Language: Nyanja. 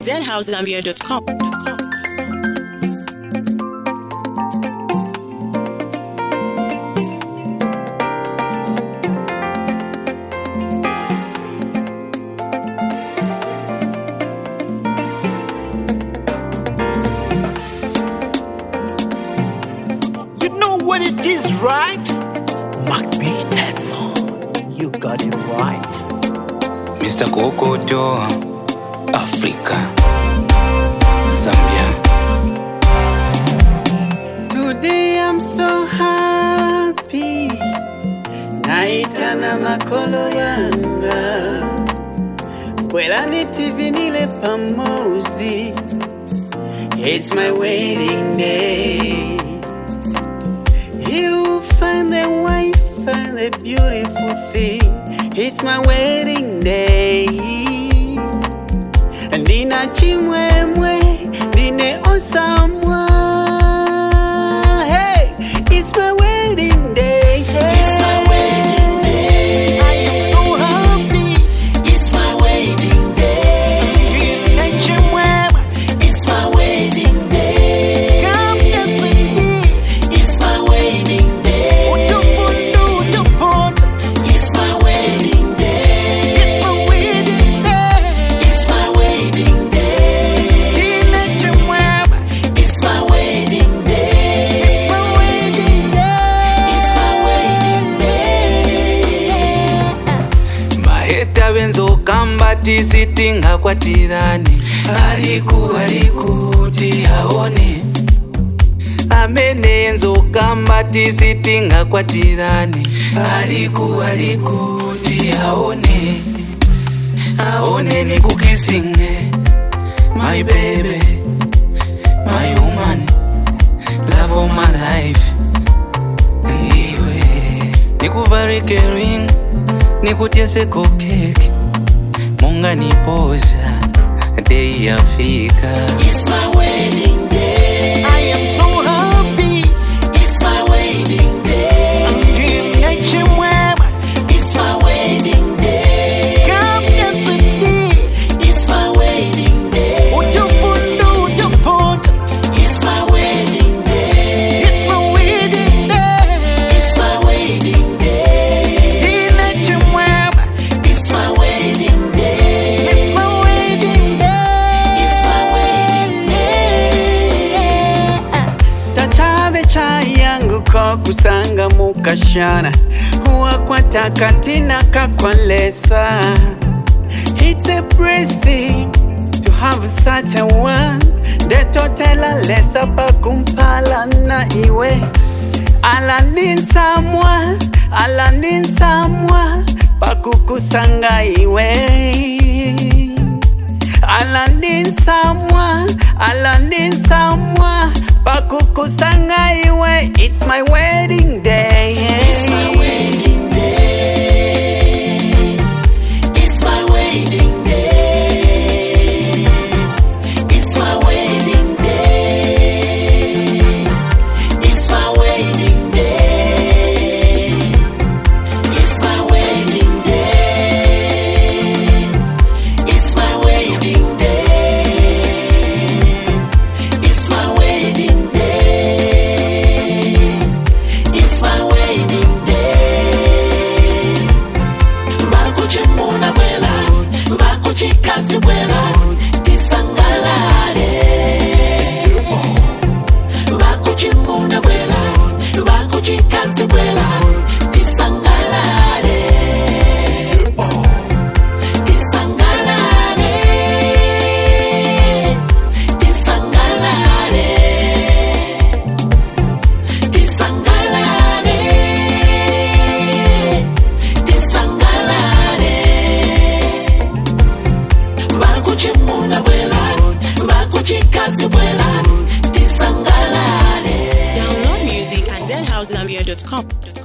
deadhousegambia.com. You know what it is, right? Macbeated song. You got it right. Mr. Kokoto, Africa, Zambia. Today I'm so happy. Naitana makolo yanga. Kwelani TV nile pamozi. It's my wedding day. You find the wife and the beautiful thing. It's my wedding day. Nina chimwemwe, nine osamwa. Hey, it's my wedding day. Hey. It's my wedding day. I am so happy. It's my wedding day. Nina chimwemwe, It's my wedding day. come dance with me. It's my wedding day. Utupundu. It's my wedding day. It's my wedding day. It's my wedding day. Nina chimwemwe, It's my wedding day. it's my wedding day. It's my wedding day. Maheta benzo kamba tisitinga kwa tirani. Alikuti aone. Amene enzo kamba tisitinga kwa tirani. Alikuti aone. Aone ni kukisinge. My baby, my woman, love of my life. Iwe nikuvarike ring, nikutiese cake, munga nipoza, day yafika. It's my wedding day. I am so happy. It's my wedding day. Nina chimwemwe, It's my wedding day. come dance with me. It's my wedding day. Utupundu. It's my wedding day. It's my wedding day. It's my wedding day. Nina chimwemwe, It's my wedding day. it's my wedding day. It's my wedding day. Tachabe chayangu ko kusanga mukashana Huwakwata katina kakwalesa. It's a blessing to have such a one. The totela lesa pakumpala na iwe. Alanin samwa pakukusanga iwe. Alanin samwa pakukusanga iwe. It's my wedding day. It's my wedding day. It's my wedding day. It's my wedding day. It's my wedding day. It's my wedding day. It's my wedding day. It's my wedding day. It's my wedding day. Bakuchimuna bwela, bakuchikazi bwela, tisangalale. Bakuchimuna bwela, bakuchikazi bwela, tisangalale. Tisangalale. Tisangalale. Tisangalale. Tisangalale. Bakuchimuna bwela, bakuchikazi bwela, tisangalale. Download music at deadhousegambia.com.